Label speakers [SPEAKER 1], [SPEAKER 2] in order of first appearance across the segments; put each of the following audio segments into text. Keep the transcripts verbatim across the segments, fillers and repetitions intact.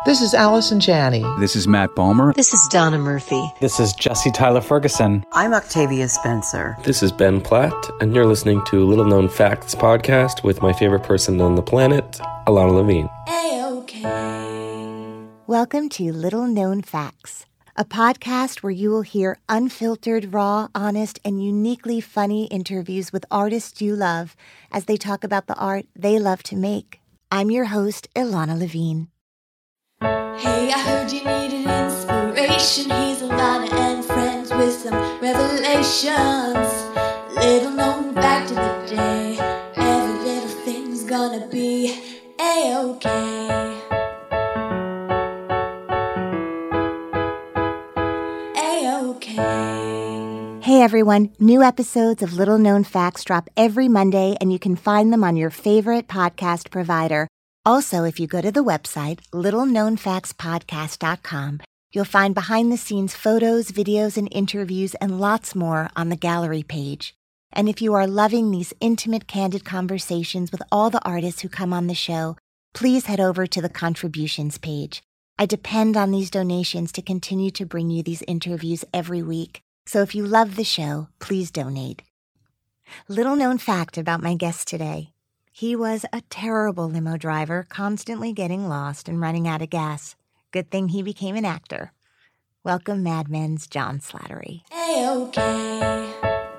[SPEAKER 1] This is Allison Janney.
[SPEAKER 2] This is Matt Bomer.
[SPEAKER 3] This is Donna Murphy.
[SPEAKER 4] This is Jesse Tyler Ferguson.
[SPEAKER 5] I'm Octavia Spencer.
[SPEAKER 6] This is Ben Platt, and you're listening to Little Known Facts podcast with my favorite person on the planet, Alana Levine.
[SPEAKER 7] A-okay. Welcome to Little Known Facts, a podcast where you will hear unfiltered, raw, honest, and uniquely funny interviews with artists you love as they talk about the art they love to make. I'm your host, Ilana Levine.
[SPEAKER 8] Hey, I heard you needed inspiration. He's Alana and friends with some revelations. Little known fact of the day. Every little thing's gonna be A-okay. A-okay.
[SPEAKER 7] Hey everyone, new episodes of Little Known Facts drop every Monday, and you can find them on your favorite podcast provider. Also, if you go to the website, little known facts podcast dot com, you'll find behind-the-scenes photos, videos, and interviews, and lots more on the gallery page. And if you are loving these intimate, candid conversations with all the artists who come on the show, please head over to the contributions page. I depend on these donations to continue to bring you these interviews every week. So if you love the show, please donate. Little known fact about my guest today. He was a terrible limo driver, constantly getting lost and running out of gas. Good thing he became an actor. Welcome, Mad Men's John Slattery.
[SPEAKER 8] A-okay.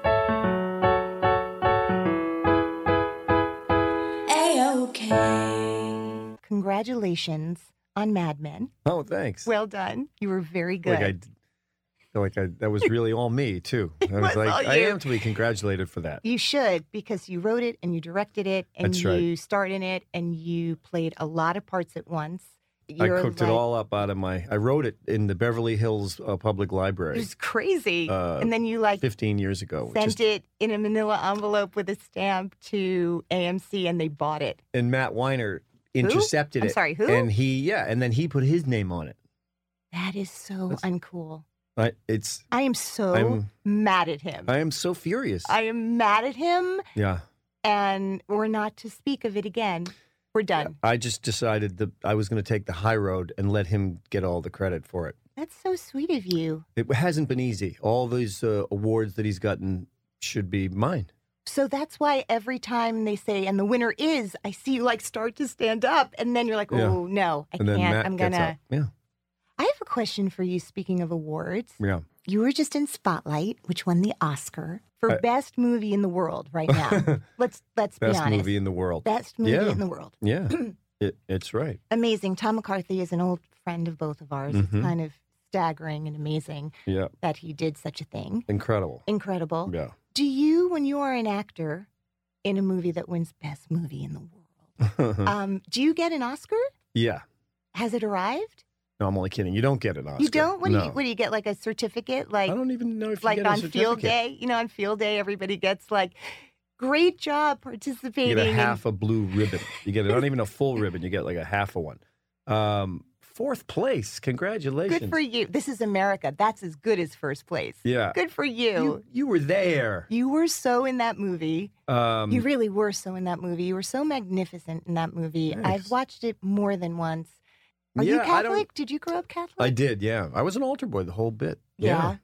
[SPEAKER 8] A-okay.
[SPEAKER 7] Congratulations on Mad Men.
[SPEAKER 9] Oh, thanks.
[SPEAKER 7] Well done. You were very good.
[SPEAKER 9] Like I feel like I, that was really all me, too. I was,
[SPEAKER 7] was
[SPEAKER 9] like,
[SPEAKER 7] all
[SPEAKER 9] I
[SPEAKER 7] you.
[SPEAKER 9] am to be congratulated for that.
[SPEAKER 7] You should, because you wrote it and you directed it and
[SPEAKER 9] That's
[SPEAKER 7] you
[SPEAKER 9] right.
[SPEAKER 7] starred in it and you played a lot of parts at once.
[SPEAKER 9] You're I cooked
[SPEAKER 7] like,
[SPEAKER 9] it all up out of my... I wrote it in the Beverly Hills uh, Public Library.
[SPEAKER 7] It was crazy.
[SPEAKER 9] Uh,
[SPEAKER 7] and then you like...
[SPEAKER 9] fifteen years ago.
[SPEAKER 7] Sent
[SPEAKER 9] Just,
[SPEAKER 7] it in a manila envelope with a stamp to A M C and they bought it.
[SPEAKER 9] and Matt Weiner intercepted
[SPEAKER 7] I'm
[SPEAKER 9] it.
[SPEAKER 7] sorry, who?
[SPEAKER 9] And he, yeah, and then he put his name on it.
[SPEAKER 7] That is so
[SPEAKER 9] That's-
[SPEAKER 7] uncool.
[SPEAKER 9] I, it's...
[SPEAKER 7] I am so
[SPEAKER 9] I'm-
[SPEAKER 7] mad at him.
[SPEAKER 9] I am so furious.
[SPEAKER 7] I am mad at him,
[SPEAKER 9] yeah.
[SPEAKER 7] and we're not to speak of it again. We're done.
[SPEAKER 9] I just decided that I was going to take the high road and let him get all the credit for it.
[SPEAKER 7] That's so sweet of you.
[SPEAKER 9] It hasn't been easy. All these uh, awards that he's gotten should be mine.
[SPEAKER 7] So that's why every time they say, and the winner is, I see you like start to stand up, and then you're like,
[SPEAKER 9] Yeah.
[SPEAKER 7] oh, no, I
[SPEAKER 9] And then
[SPEAKER 7] can't.
[SPEAKER 9] Matt
[SPEAKER 7] I'm
[SPEAKER 9] gets
[SPEAKER 7] gonna.
[SPEAKER 9] up. Yeah.
[SPEAKER 7] I have a question for you. Speaking of awards,
[SPEAKER 9] Yeah.
[SPEAKER 7] you were just in Spotlight, which won the Oscar for
[SPEAKER 9] I-
[SPEAKER 7] best movie in the world right now. let's let's
[SPEAKER 9] Best
[SPEAKER 7] be honest.
[SPEAKER 9] movie in the world.
[SPEAKER 7] Best movie
[SPEAKER 9] Yeah.
[SPEAKER 7] in the world.
[SPEAKER 9] Yeah, it, it's right.
[SPEAKER 7] Amazing. Tom McCarthy is an old friend of both of ours.
[SPEAKER 9] Mhm.
[SPEAKER 7] It's kind of staggering and amazing
[SPEAKER 9] Yeah,
[SPEAKER 7] that he did such a thing.
[SPEAKER 9] incredible.
[SPEAKER 7] Incredible.
[SPEAKER 9] Yeah.
[SPEAKER 7] Do you, when you are an actor in a movie that wins best movie in the world, um, do you get an Oscar?
[SPEAKER 9] yeah.
[SPEAKER 7] Has it arrived?
[SPEAKER 9] No, I'm only kidding. You don't get an Oscar.
[SPEAKER 7] You don't? What
[SPEAKER 9] no.
[SPEAKER 7] do you what do you get, like a certificate? Like
[SPEAKER 9] I don't even know if you
[SPEAKER 7] like
[SPEAKER 9] get a
[SPEAKER 7] on field
[SPEAKER 9] certificate.
[SPEAKER 7] day? You know, on field day everybody gets like great job
[SPEAKER 9] You
[SPEAKER 7] participating.
[SPEAKER 9] get a
[SPEAKER 7] in-
[SPEAKER 9] half a blue ribbon. You get not even a full ribbon. You get like a half a one. Um, fourth place. Congratulations.
[SPEAKER 7] Good for you. This is America. That's as good as first place.
[SPEAKER 9] Yeah.
[SPEAKER 7] Good for you.
[SPEAKER 9] You, you were there.
[SPEAKER 7] You were so in that movie.
[SPEAKER 9] Um,
[SPEAKER 7] You really were so in that movie. You were so magnificent in that movie.
[SPEAKER 9] Thanks.
[SPEAKER 7] I've watched it more than once. Are
[SPEAKER 9] yeah,
[SPEAKER 7] you
[SPEAKER 9] I don't-
[SPEAKER 7] Catholic? Did you grow up Catholic?
[SPEAKER 9] I did, yeah. I was an altar boy the whole bit.
[SPEAKER 7] Yeah.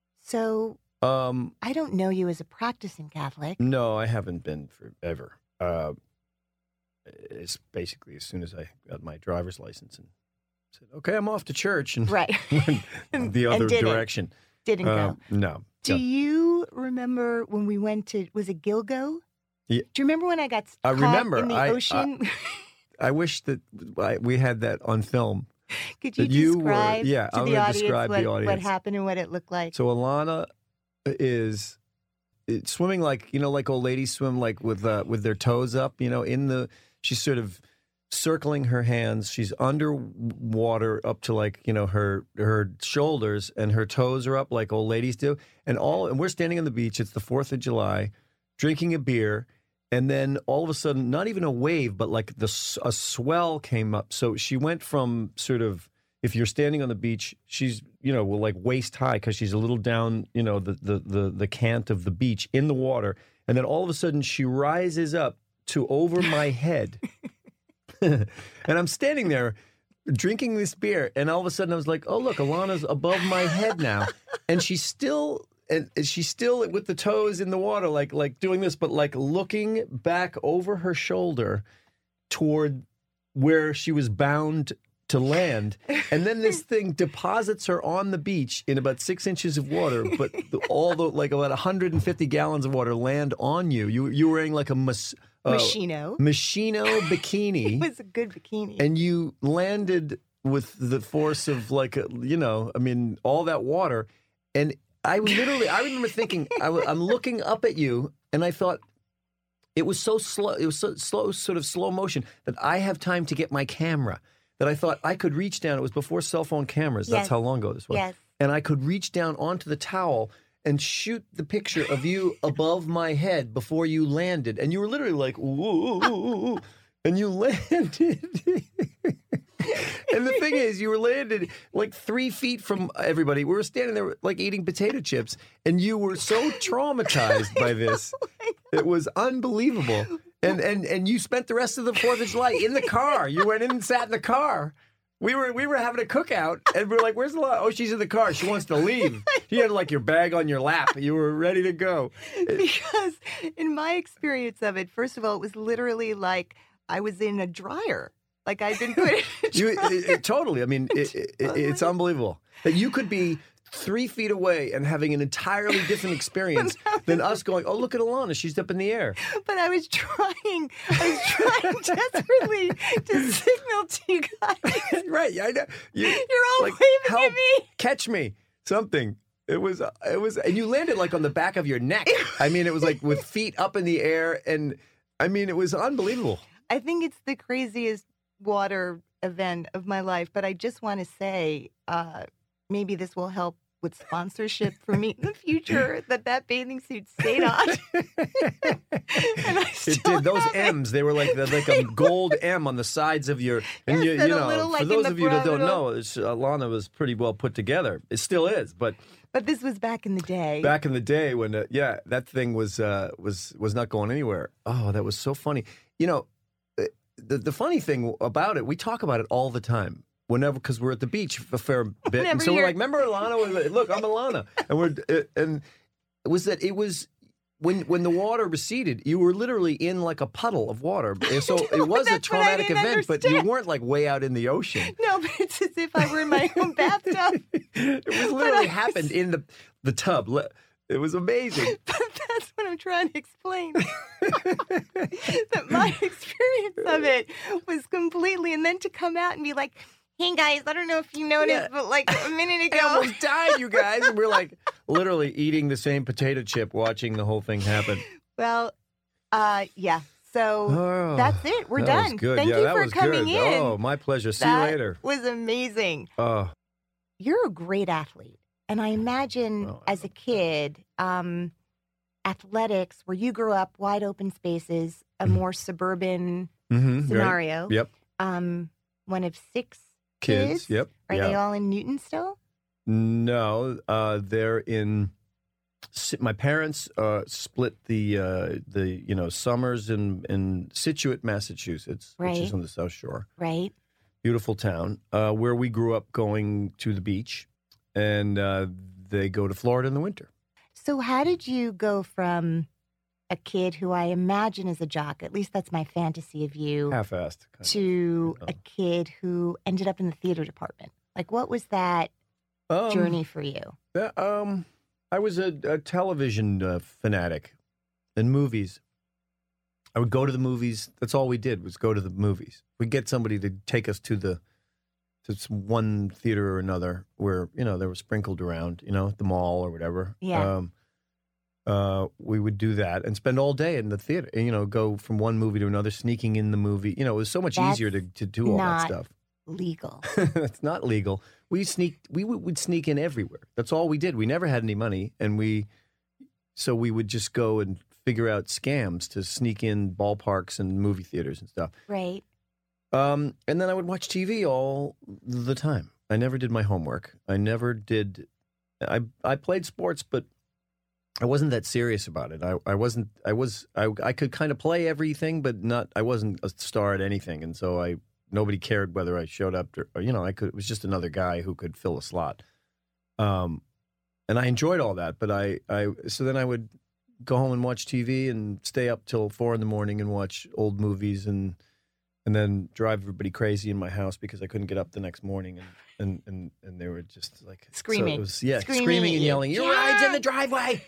[SPEAKER 7] So
[SPEAKER 9] Yeah. Um,
[SPEAKER 7] I don't know you as a practicing Catholic.
[SPEAKER 9] no, I haven't been forever. Uh, it's basically as soon as I got my driver's license and said, okay, I'm off to church, and
[SPEAKER 7] Right.
[SPEAKER 9] went
[SPEAKER 7] And-
[SPEAKER 9] the other
[SPEAKER 7] and didn't.
[SPEAKER 9] direction.
[SPEAKER 7] Didn't
[SPEAKER 9] Uh,
[SPEAKER 7] go.
[SPEAKER 9] No.
[SPEAKER 7] Do
[SPEAKER 9] Yeah.
[SPEAKER 7] you remember when we went to, was it Gilgo?
[SPEAKER 9] Yeah.
[SPEAKER 7] Do you remember when I got
[SPEAKER 9] I
[SPEAKER 7] caught
[SPEAKER 9] remember.
[SPEAKER 7] in the
[SPEAKER 9] I- I-
[SPEAKER 7] ocean?
[SPEAKER 9] I wish that I, we had that on film.
[SPEAKER 7] Could you
[SPEAKER 9] that you were-
[SPEAKER 7] describe
[SPEAKER 9] yeah,
[SPEAKER 7] to
[SPEAKER 9] I'm
[SPEAKER 7] the
[SPEAKER 9] gonna
[SPEAKER 7] audience,
[SPEAKER 9] describe
[SPEAKER 7] what,
[SPEAKER 9] the
[SPEAKER 7] what
[SPEAKER 9] audience.
[SPEAKER 7] happened and what it looked like?
[SPEAKER 9] So Alana is it's swimming like, you know, like old ladies swim, like with uh, with their toes up, you know, in the, she's sort of circling her hands. She's underwater up to like, you know, her her shoulders, and her toes are up like old ladies do. And all and we're standing on the beach. It's the fourth of July, drinking a beer. And then all of a sudden, not even a wave, but like the a swell came up. So she went from sort of, if you're standing on the beach, she's, you know, well, like waist high because she's a little down, you know, the, the the the cant of the beach in the water. And then all of a sudden she rises up to over my head. And I'm standing there drinking this beer, and all of a sudden I was like, oh, look, Alana's above my head now. And she's still, and she's still with the toes in the water, like like doing this, but like looking back over her shoulder toward where she was bound to land. And then this thing deposits her on the beach in about six inches of water, but the, all the, like about one hundred fifty gallons of water land on you. You, you were wearing like a mas, uh,
[SPEAKER 1] Moschino.
[SPEAKER 9] Moschino bikini.
[SPEAKER 1] It was a good bikini.
[SPEAKER 9] And you landed with the force of like, a, you know, I mean, all that water. And I literally, I remember thinking, I, I'm looking up at you, and I thought, it was so slow, it was so slow, sort of slow motion, that I have time to get my camera, that I thought I could reach down. It was before cell phone cameras. That's
[SPEAKER 1] Yes.
[SPEAKER 9] how long ago this was.
[SPEAKER 1] Yes.
[SPEAKER 9] And I could reach down onto the towel and shoot the picture of you above my head before you landed. And you were literally like, ooh, ooh, ooh, ooh, and you landed. And the thing is, you were landed like three feet from everybody. We were standing there like eating potato chips, and you were so traumatized by this. It was unbelievable. And and and you spent the rest of the Fourth of July in the car. You went in and sat in the car. We were we were having a cookout, and we were like, "Where's the?" Oh, she's in the car. She wants to leave. You had like your bag on your lap. You were ready to go.
[SPEAKER 1] Because in my experience of it, first of all, it was literally like I was in a dryer. Like I'd been put in a
[SPEAKER 9] You,
[SPEAKER 1] dryer.
[SPEAKER 9] it, it, totally. I mean, it, it, it's unbelievable that you could be three feet away and having an entirely different experience than us going, "Oh, look at Alana. She's up in the air."
[SPEAKER 1] But I was trying, I was trying desperately to signal to you guys.
[SPEAKER 9] Right. I know. You,
[SPEAKER 1] You're all
[SPEAKER 9] like,
[SPEAKER 1] waving
[SPEAKER 9] help,
[SPEAKER 1] at me.
[SPEAKER 9] Catch me. Something. It was, it was, and you landed like on the back of your neck. I mean, it was like with feet up in the air. And I mean, it was unbelievable.
[SPEAKER 1] I think it's the craziest water event of my life. But I just want to say, uh, maybe this will help with sponsorship for me in the future, that that bathing suit stayed on. And I
[SPEAKER 9] It
[SPEAKER 1] still
[SPEAKER 9] did. Those
[SPEAKER 1] have it.
[SPEAKER 9] M's, they were like the, like a gold M on the sides of your, and
[SPEAKER 1] Yes,
[SPEAKER 9] you,
[SPEAKER 1] and
[SPEAKER 9] you
[SPEAKER 1] a
[SPEAKER 9] know,
[SPEAKER 1] little,
[SPEAKER 9] for
[SPEAKER 1] like, in
[SPEAKER 9] those
[SPEAKER 1] the
[SPEAKER 9] of you that don't
[SPEAKER 1] front,
[SPEAKER 9] know, it's, Alana was pretty well put together. It still is, but
[SPEAKER 1] But this was back in the day.
[SPEAKER 9] back in the day when, uh, yeah, that thing was uh, was was not going anywhere. Oh, that was so funny. You know, uh, the the funny thing about it, we talk about it all the time. Whenever, because we're at the beach a fair bit, and
[SPEAKER 1] Whenever
[SPEAKER 9] so we're
[SPEAKER 1] you're-
[SPEAKER 9] like, "Remember Alana? Was, look, I'm Alana," and we're uh, and it was that it was when when the water receded, you were literally in like a puddle of water. And so it was a
[SPEAKER 1] that's what I
[SPEAKER 9] traumatic
[SPEAKER 1] didn't
[SPEAKER 9] event, but you
[SPEAKER 1] understand.
[SPEAKER 9] weren't like way out in the ocean.
[SPEAKER 1] No, but it's as if I were in my own bathtub.
[SPEAKER 9] It was
[SPEAKER 1] But
[SPEAKER 9] literally
[SPEAKER 1] I-
[SPEAKER 9] happened in the the tub. Le- It was amazing.
[SPEAKER 1] But that's what I'm trying to explain. That my experience of it was completely, and then to come out and be like, "Hey guys, I don't know if you noticed,
[SPEAKER 9] Yeah.
[SPEAKER 1] but like a minute
[SPEAKER 9] I
[SPEAKER 1] ago."
[SPEAKER 9] almost died, you guys. And we're like literally eating the same potato chip, watching the whole thing happen.
[SPEAKER 1] Well, uh, yeah. So
[SPEAKER 9] Oh,
[SPEAKER 1] that's it. We're
[SPEAKER 9] that
[SPEAKER 1] done.
[SPEAKER 9] was good.
[SPEAKER 1] Thank
[SPEAKER 9] yeah,
[SPEAKER 1] you
[SPEAKER 9] that
[SPEAKER 1] for
[SPEAKER 9] was
[SPEAKER 1] coming
[SPEAKER 9] good.
[SPEAKER 1] in.
[SPEAKER 9] Oh, my pleasure. See
[SPEAKER 1] That
[SPEAKER 9] you later.
[SPEAKER 1] was amazing.
[SPEAKER 9] Oh,
[SPEAKER 1] You're a great athlete. And I imagine
[SPEAKER 9] Oh, I
[SPEAKER 1] as a kid, um, athletics, where you grew up, wide open spaces, a
[SPEAKER 9] Mhm.
[SPEAKER 1] more suburban
[SPEAKER 9] mm-hmm,
[SPEAKER 1] scenario.
[SPEAKER 9] Yep.
[SPEAKER 1] Um, one of six
[SPEAKER 9] Kids.
[SPEAKER 1] kids.
[SPEAKER 9] Yep.
[SPEAKER 1] Are
[SPEAKER 9] yeah.
[SPEAKER 1] they all in Newton still?
[SPEAKER 9] No, uh, they're in. My parents uh, split the uh, the you know summers in in Situate, Massachusetts, which is
[SPEAKER 1] Right.
[SPEAKER 9] on the South Shore.
[SPEAKER 1] Right.
[SPEAKER 9] Beautiful town uh, where we grew up, going to the beach, and uh, they go to Florida in the winter.
[SPEAKER 1] So how did you go from a kid who I imagine is a jock, at least that's my fantasy of you,
[SPEAKER 9] Half-assed. kind of.
[SPEAKER 1] to
[SPEAKER 9] Oh.
[SPEAKER 1] a kid who ended up in the theater department? Like, what was that
[SPEAKER 9] Um,
[SPEAKER 1] journey for you?
[SPEAKER 9] Uh, um, I was a, a television uh, fanatic and movies. I would go to the movies. That's all we did was go to the movies. We'd get somebody to take us to the to some- one theater or another where, you know, they were sprinkled around, you know, at the mall or whatever.
[SPEAKER 1] Yeah.
[SPEAKER 9] Um, uh, we would do that and spend all day in the theater, and, you know, go from one movie to another, sneaking in the movie. You know, it was so much
[SPEAKER 1] That's
[SPEAKER 9] easier to, to do all that
[SPEAKER 1] not-
[SPEAKER 9] stuff.
[SPEAKER 1] Legal.
[SPEAKER 9] It's not legal. We sneaked. We would would sneak in everywhere. That's all we did. We never had any money, and we so we would just go and figure out scams to sneak in ballparks and movie theaters and stuff.
[SPEAKER 1] Right.
[SPEAKER 9] Um, and then I would watch T V all the time. I never did my homework. I never did. I I played sports, but I wasn't that serious about it. I, I wasn't. I was. I I could kind of play everything, but not. I wasn't a star at anything, and so I nobody cared whether I showed up or, or, you know, I could, it was just another guy who could fill a slot. Um, and I enjoyed all that, but I, I, so then I would go home and watch T V and stay up till four in the morning and watch old movies and, and then drive everybody crazy in my house because I couldn't get up the next morning and, and, and, and they were just like
[SPEAKER 1] Screaming.
[SPEAKER 9] So it was, yeah,
[SPEAKER 1] Screaming
[SPEAKER 9] screaming,
[SPEAKER 1] at
[SPEAKER 9] and
[SPEAKER 1] you.
[SPEAKER 9] yelling, your
[SPEAKER 1] Yeah!
[SPEAKER 9] ride's in the driveway.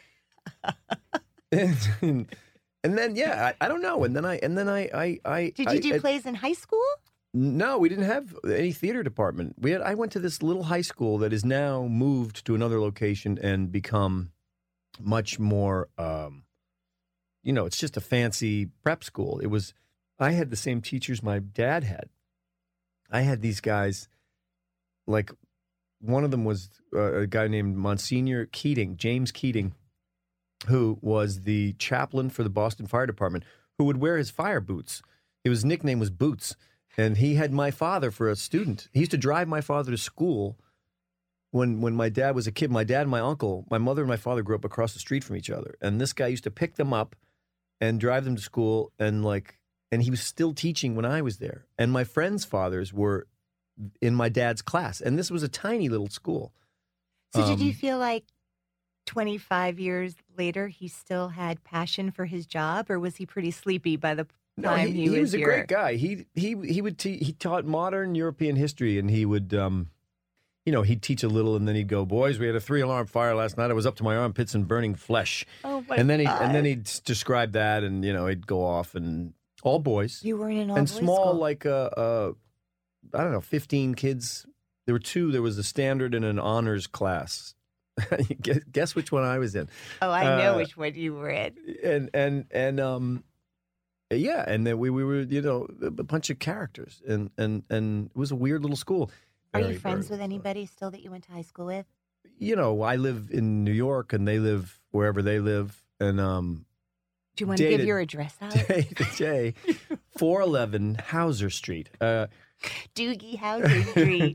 [SPEAKER 9] and, and, and then, yeah, I, I don't know. And then I, and then I, I, I
[SPEAKER 1] Did
[SPEAKER 9] I-
[SPEAKER 1] you do
[SPEAKER 9] I-
[SPEAKER 1] plays in high school?
[SPEAKER 9] No, we didn't have any theater department. We had. I went to this little high school that is now moved to another location and become much more. Um, you know, it's just a fancy prep school. It was. I had the same teachers my dad had. I had these guys, like one of them was uh, a guy named Monsignor Keating, James Keating, who was the chaplain for the Boston Fire Department, who would wear his fire boots. His nickname was Boots. And he had my father for a student. He used to drive my father to school when when my dad was a kid. My dad and my uncle, my mother and my father grew up across the street from each other. And this guy used to pick them up and drive them to school. And like, and he was still teaching when I was there. And my friends' fathers were in my dad's class. And this was a tiny little school.
[SPEAKER 1] So did you
[SPEAKER 9] Um,
[SPEAKER 1] feel like twenty-five years later he still had passion for his job, or was he pretty sleepy by the
[SPEAKER 9] No,
[SPEAKER 1] time
[SPEAKER 9] he,
[SPEAKER 1] he,
[SPEAKER 9] he
[SPEAKER 1] was,
[SPEAKER 9] was a
[SPEAKER 1] your-
[SPEAKER 9] great guy. He he he would te- he taught modern European history, and he would, um, you know, he'd teach a little, and then he'd go, "Boys, we had a three alarm fire last night. I was up to my armpits in burning flesh."
[SPEAKER 1] Oh my
[SPEAKER 9] and then he
[SPEAKER 1] God.
[SPEAKER 9] and then he'd s- describe that, and you know, he'd go off, and all boys
[SPEAKER 1] You were in an all
[SPEAKER 9] and
[SPEAKER 1] boys
[SPEAKER 9] small,
[SPEAKER 1] school.
[SPEAKER 9] like uh, uh, I don't know, fifteen kids. There were two. There was a standard and an honors class. guess, guess which one I was in.
[SPEAKER 1] Oh, I know
[SPEAKER 9] uh,
[SPEAKER 1] which one you were in.
[SPEAKER 9] and and and um yeah, and then we, we were, you know, a bunch of characters, and and and it was a weird little school.
[SPEAKER 1] Are
[SPEAKER 9] Very,
[SPEAKER 1] you friends
[SPEAKER 9] very
[SPEAKER 1] with anybody still that you went to high school with?
[SPEAKER 9] You know, I live in New York and they live wherever they live, and um
[SPEAKER 1] Do you want to give
[SPEAKER 9] Dated-
[SPEAKER 1] your address out?
[SPEAKER 9] J J four eleven Hauser Street. Uh
[SPEAKER 1] Doogie Houser Street.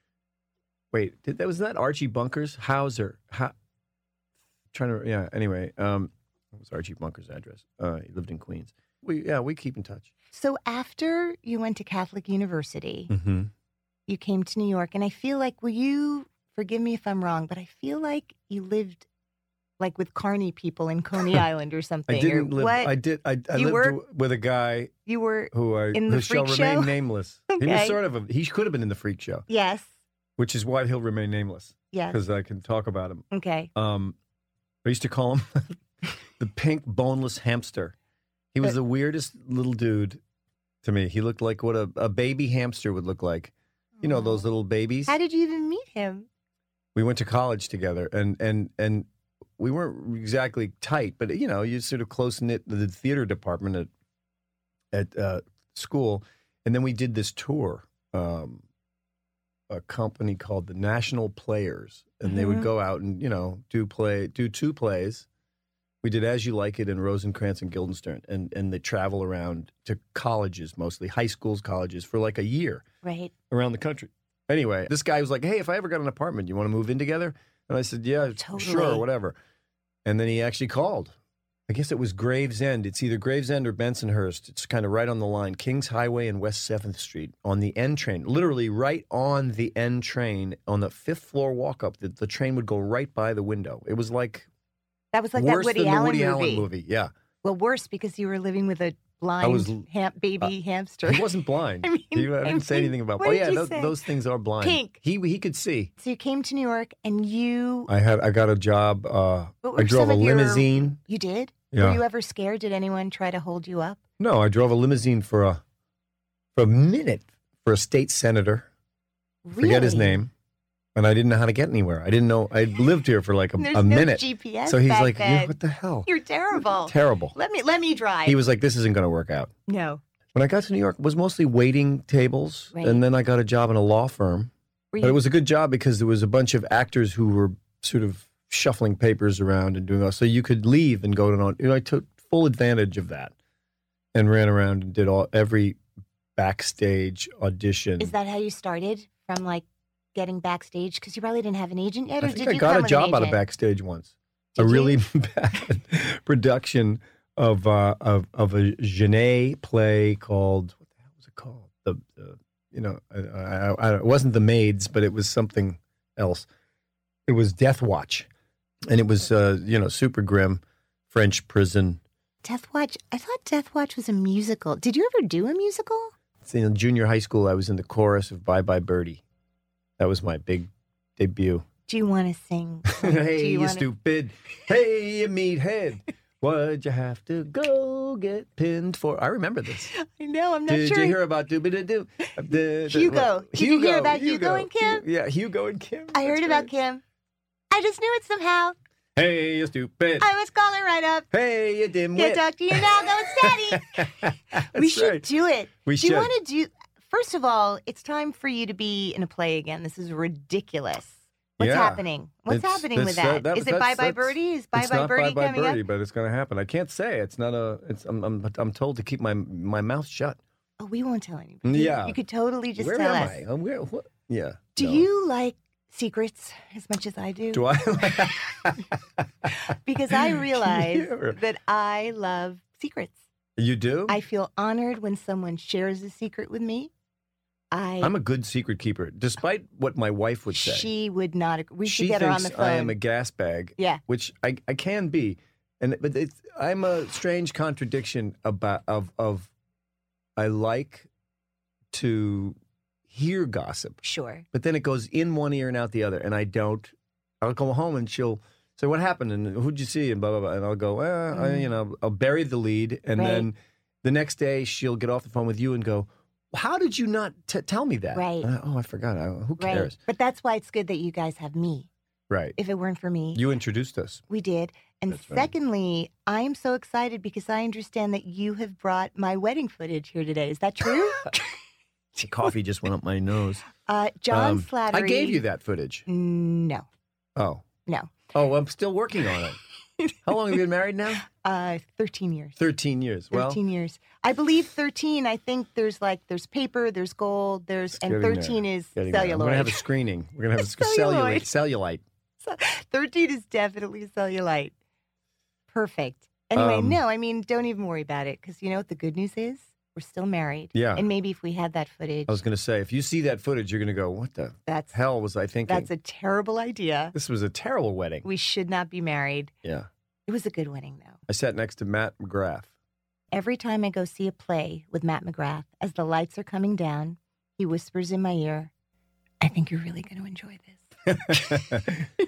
[SPEAKER 9] wait, did that was that Archie Bunker's Hauser? Ha, trying to yeah, anyway, um what was Archie Bunker's address? Uh he lived in Queens. We yeah, we keep in touch.
[SPEAKER 1] So after you went to Catholic University,
[SPEAKER 9] Mm-hmm.
[SPEAKER 1] you came to New York, and I feel like, will you forgive me if I'm wrong, but I feel like you lived like with Carney people in Coney Island or something.
[SPEAKER 9] I didn't
[SPEAKER 1] or
[SPEAKER 9] live.
[SPEAKER 1] what?
[SPEAKER 9] I did. I, I
[SPEAKER 1] You
[SPEAKER 9] lived
[SPEAKER 1] were-
[SPEAKER 9] w- with a guy
[SPEAKER 1] You were
[SPEAKER 9] who I
[SPEAKER 1] in the
[SPEAKER 9] who shall
[SPEAKER 1] freak
[SPEAKER 9] remain
[SPEAKER 1] show?
[SPEAKER 9] nameless. He was
[SPEAKER 1] Okay.
[SPEAKER 9] sort of a. He could have been in the freak show,
[SPEAKER 1] yes,
[SPEAKER 9] which is why he'll remain nameless
[SPEAKER 1] yes.
[SPEAKER 9] because I can talk about him.
[SPEAKER 1] Okay.
[SPEAKER 9] Um, I used to call him the pink boneless hamster. He was
[SPEAKER 1] Uh,
[SPEAKER 9] the weirdest little dude to me. He looked like what a, a baby hamster would look like. You know those little babies.
[SPEAKER 1] How did you even meet him?
[SPEAKER 9] We went to college together, and and and we weren't exactly tight, but you know, you sort of close knit the theater department at at uh, school, and then we did this tour. Um, a company called the National Players, and they would
[SPEAKER 1] Mhm.
[SPEAKER 9] go out and you know do play do two plays. We did As You Like It and Rosencrantz and Guildenstern, and and they travel around to colleges, mostly high schools, colleges, for like a year
[SPEAKER 1] Right.
[SPEAKER 9] around the country. Anyway, this guy was like, "Hey, if I ever got an apartment, you want to move in together?" And I said, "Yeah,
[SPEAKER 1] Totally.
[SPEAKER 9] sure, whatever." And then he actually called. I guess it was Gravesend. It's either Gravesend or Bensonhurst. It's kind of right on the line, Kings Highway and West seventh Street on the N train, literally right on the N train on the fifth floor walk up. The, the train would go right by the window. It was like,
[SPEAKER 1] That was like
[SPEAKER 9] worse
[SPEAKER 1] that Woody
[SPEAKER 9] than
[SPEAKER 1] Allen
[SPEAKER 9] the Woody
[SPEAKER 1] movie.
[SPEAKER 9] Allen movie. Yeah.
[SPEAKER 1] Well, worse because you were living with a blind
[SPEAKER 9] was-
[SPEAKER 1] ham- baby hamster.
[SPEAKER 9] He wasn't blind.
[SPEAKER 1] I mean-
[SPEAKER 9] he, I
[SPEAKER 1] I
[SPEAKER 9] didn't say
[SPEAKER 1] mean,
[SPEAKER 9] anything about.
[SPEAKER 1] what
[SPEAKER 9] Oh
[SPEAKER 1] did
[SPEAKER 9] yeah,
[SPEAKER 1] you
[SPEAKER 9] those,
[SPEAKER 1] say?
[SPEAKER 9] those things are blind.
[SPEAKER 1] Pink.
[SPEAKER 9] He he could see.
[SPEAKER 1] So you came to New York, and you
[SPEAKER 9] I had I got a job. Uh,
[SPEAKER 1] What were
[SPEAKER 9] I drove
[SPEAKER 1] some
[SPEAKER 9] a
[SPEAKER 1] of your-
[SPEAKER 9] limousine.
[SPEAKER 1] you did.
[SPEAKER 9] Yeah.
[SPEAKER 1] Were you ever scared? Did anyone try to hold you up?
[SPEAKER 9] No, I drove a limousine for a for a minute for a state senator.
[SPEAKER 1] Really?
[SPEAKER 9] Forget his name, and I didn't know how to get anywhere. I didn't know. I lived here for like a,
[SPEAKER 1] There's
[SPEAKER 9] a
[SPEAKER 1] no
[SPEAKER 9] minute.
[SPEAKER 1] G P S
[SPEAKER 9] So he's
[SPEAKER 1] back
[SPEAKER 9] like,
[SPEAKER 1] then.
[SPEAKER 9] "Yeah, "What the hell?
[SPEAKER 1] You're terrible.
[SPEAKER 9] Terrible."
[SPEAKER 1] Let me let me drive.
[SPEAKER 9] He was like, "This isn't going to work out."
[SPEAKER 1] no.
[SPEAKER 9] When I got to New York, it was mostly waiting tables,
[SPEAKER 1] Right.
[SPEAKER 9] and then I got a job in a law firm.
[SPEAKER 1] Were
[SPEAKER 9] But
[SPEAKER 1] you,
[SPEAKER 9] it was a good job because there was a bunch of actors who were sort of shuffling papers around and doing all. So you could leave and go to. You know, I took full advantage of that and ran around and did all every backstage audition.
[SPEAKER 1] is that how you started from like getting backstage? Because you probably didn't have an agent yet, or
[SPEAKER 9] I think
[SPEAKER 1] did
[SPEAKER 9] I
[SPEAKER 1] you
[SPEAKER 9] got
[SPEAKER 1] come
[SPEAKER 9] a
[SPEAKER 1] with
[SPEAKER 9] job
[SPEAKER 1] an
[SPEAKER 9] out of
[SPEAKER 1] agent?
[SPEAKER 9] backstage once.
[SPEAKER 1] Did
[SPEAKER 9] a
[SPEAKER 1] you?
[SPEAKER 9] really bad production of uh, of of a Genet play called what the hell was it called? The, the you know, I, I, I, it wasn't the maids, but it was something else. It was Death Watch, and it was uh, you know super grim French prison.
[SPEAKER 7] Death Watch. I thought Death Watch was a musical. Did you ever do a musical?
[SPEAKER 9] In junior high school, I was in the chorus of Bye Bye Birdie. That was my big debut.
[SPEAKER 7] Do you want to sing?
[SPEAKER 9] Hey, you,
[SPEAKER 7] you wanna...
[SPEAKER 9] stupid. Hey, you meathead. What'd you have to go get pinned for? I remember this.
[SPEAKER 1] I know. I'm not
[SPEAKER 9] Did
[SPEAKER 1] sure.
[SPEAKER 9] you hear about Doobie-Doo?
[SPEAKER 1] Hugo. Did you hear about Hugo and Kim?
[SPEAKER 9] Yeah, Hugo and Kim.
[SPEAKER 7] I heard
[SPEAKER 9] That's
[SPEAKER 7] about
[SPEAKER 9] right.
[SPEAKER 7] Kim. I just knew it somehow.
[SPEAKER 9] Hey, you stupid.
[SPEAKER 7] I was calling right up.
[SPEAKER 9] Hey, you dimwit.
[SPEAKER 7] Can't talk to you now. Go steady.
[SPEAKER 9] That's
[SPEAKER 1] we should
[SPEAKER 9] right.
[SPEAKER 1] do it.
[SPEAKER 9] We
[SPEAKER 1] do
[SPEAKER 9] should.
[SPEAKER 1] you want to do? First of all, it's time for you to be in a play again. This is ridiculous. What's
[SPEAKER 9] Yeah.
[SPEAKER 1] happening? What's
[SPEAKER 9] It's-
[SPEAKER 1] happening with
[SPEAKER 9] that's-
[SPEAKER 1] that?
[SPEAKER 9] that-
[SPEAKER 1] Is it
[SPEAKER 9] that's-
[SPEAKER 1] Bye Bye
[SPEAKER 9] that's-
[SPEAKER 1] Birdie? Is Bye
[SPEAKER 9] it's
[SPEAKER 1] Bye
[SPEAKER 9] not
[SPEAKER 1] Birdie
[SPEAKER 9] Bye Bye
[SPEAKER 1] coming
[SPEAKER 9] Birdie,
[SPEAKER 1] up?
[SPEAKER 9] but it's going to happen. I can't say. It's not a. It's. I'm. I'm. I'm told to keep my my mouth shut.
[SPEAKER 1] Oh, we won't tell anybody.
[SPEAKER 9] Yeah.
[SPEAKER 1] You could totally just
[SPEAKER 9] Where
[SPEAKER 1] tell
[SPEAKER 9] am
[SPEAKER 1] us.
[SPEAKER 9] I? Um, Where? What? Yeah.
[SPEAKER 1] Do
[SPEAKER 9] no.
[SPEAKER 1] you like secrets as much as I do?
[SPEAKER 9] Do I?
[SPEAKER 1] Because I realize
[SPEAKER 9] Yeah.
[SPEAKER 1] that I love secrets.
[SPEAKER 9] You do?
[SPEAKER 1] I feel honored when someone shares a secret with me. I
[SPEAKER 9] I'm a good secret keeper, despite what my wife would say.
[SPEAKER 1] She would not. agree. We should
[SPEAKER 9] she
[SPEAKER 1] get her on
[SPEAKER 9] thinks
[SPEAKER 1] the phone.
[SPEAKER 9] I am a gas bag.
[SPEAKER 1] Yeah.
[SPEAKER 9] Which I, I can be, and but it's I'm a strange contradiction about of of I like to hear gossip,
[SPEAKER 1] Sure.
[SPEAKER 9] but then it goes in one ear and out the other, and I don't. I'll go home and she'll say, "What happened?" and "Who'd you see?" and blah blah blah, and I'll go, eh, I, you know, I'll bury the lead, and
[SPEAKER 1] Right.
[SPEAKER 9] then the next day she'll get off the phone with you and go, "How did you not t- tell me that?"
[SPEAKER 1] Right.
[SPEAKER 9] And I, oh, I forgot. I, who
[SPEAKER 1] Right.
[SPEAKER 9] cares?
[SPEAKER 1] But that's why it's good that you guys have me.
[SPEAKER 9] Right.
[SPEAKER 1] If it weren't for me,
[SPEAKER 9] You introduced us.
[SPEAKER 1] we did. And
[SPEAKER 9] That's right.
[SPEAKER 1] secondly, I am so excited because I understand that you have brought my wedding footage here today. Is that true?
[SPEAKER 9] The coffee just went up my nose.
[SPEAKER 1] uh, John
[SPEAKER 9] Um,
[SPEAKER 1] Slattery.
[SPEAKER 9] I gave you that footage.
[SPEAKER 1] No,
[SPEAKER 9] Oh.
[SPEAKER 1] no.
[SPEAKER 9] Oh, I'm still working on it. How long have you been married now?
[SPEAKER 1] Uh, thirteen years.
[SPEAKER 9] thirteen years. Well,
[SPEAKER 1] thirteen years. I believe thirteen. I think there's like there's paper, there's gold, there's and
[SPEAKER 9] getting there.
[SPEAKER 1] thirteen is
[SPEAKER 9] getting there.
[SPEAKER 1] celluloid.
[SPEAKER 9] I'm going to have a screening. We're going to have a
[SPEAKER 1] Celluloid.
[SPEAKER 9] cellulite. Cellulite.
[SPEAKER 1] thirteen is definitely cellulite. Perfect. Anyway,
[SPEAKER 9] Um,
[SPEAKER 1] no, I mean, don't even worry about it because you know what the good news is? We're still married.
[SPEAKER 9] Yeah.
[SPEAKER 1] And maybe if we had that footage,
[SPEAKER 9] I was going to say, if you see that footage, you're going to go, what the
[SPEAKER 1] that's
[SPEAKER 9] hell was I thinking?
[SPEAKER 1] that's a terrible idea.
[SPEAKER 9] This was a terrible wedding.
[SPEAKER 1] We should not be married.
[SPEAKER 9] Yeah.
[SPEAKER 1] It was a good wedding, though.
[SPEAKER 9] I sat next to Matt McGrath.
[SPEAKER 1] Every time I go see a play with Matt McGrath, as the lights are coming down, he whispers in my ear, I think you're really going to enjoy this.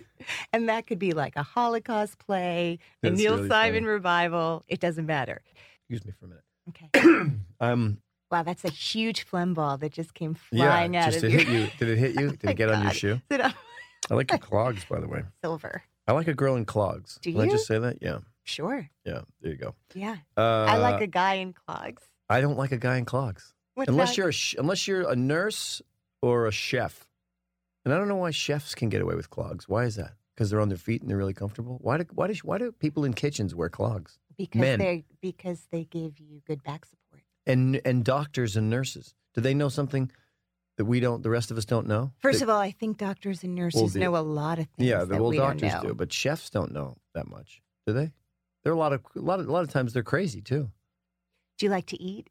[SPEAKER 1] And that could be like a Holocaust play, a
[SPEAKER 9] That's
[SPEAKER 1] Neil
[SPEAKER 9] really
[SPEAKER 1] Simon
[SPEAKER 9] funny.
[SPEAKER 1] revival. It doesn't matter.
[SPEAKER 9] Excuse me for a minute.
[SPEAKER 1] Okay.
[SPEAKER 9] Um,
[SPEAKER 1] Wow, that's a huge phlegm ball that just came
[SPEAKER 9] yeah,
[SPEAKER 1] flying out
[SPEAKER 9] just
[SPEAKER 1] of
[SPEAKER 9] it
[SPEAKER 1] your
[SPEAKER 9] hit you. Did it hit you? Did
[SPEAKER 1] my
[SPEAKER 9] it get on your
[SPEAKER 1] God.
[SPEAKER 9] shoe?
[SPEAKER 1] Is it on
[SPEAKER 9] I like your clogs, by the way.
[SPEAKER 1] silver?
[SPEAKER 9] I like a girl in clogs.
[SPEAKER 1] Do
[SPEAKER 9] Can I
[SPEAKER 1] you?
[SPEAKER 9] just say that? Yeah.
[SPEAKER 1] Sure.
[SPEAKER 9] Yeah. There you go.
[SPEAKER 1] Yeah.
[SPEAKER 9] Uh,
[SPEAKER 1] I like a guy in clogs.
[SPEAKER 9] I don't like a guy in clogs.
[SPEAKER 1] What's
[SPEAKER 9] unless
[SPEAKER 1] that?
[SPEAKER 9] you're a sh- unless you're a nurse or a chef. And I don't know why chefs can get away with clogs. Why is that? Because they're on their feet and they're really comfortable. Why do why do why do people in kitchens wear clogs?
[SPEAKER 1] because
[SPEAKER 9] men.
[SPEAKER 1] they because they give you good back support.
[SPEAKER 9] And and doctors and nurses, do they know something that we don't? The rest of us don't know.
[SPEAKER 1] First
[SPEAKER 9] They-
[SPEAKER 1] of all, I think doctors and nurses
[SPEAKER 9] the-
[SPEAKER 1] know a lot of things
[SPEAKER 9] yeah, the
[SPEAKER 1] that
[SPEAKER 9] well
[SPEAKER 1] we
[SPEAKER 9] doctors
[SPEAKER 1] don't know.
[SPEAKER 9] do, but chefs don't know that much, do they? There are a lot of a lot of a lot of times they're crazy too.
[SPEAKER 1] Do you like to eat?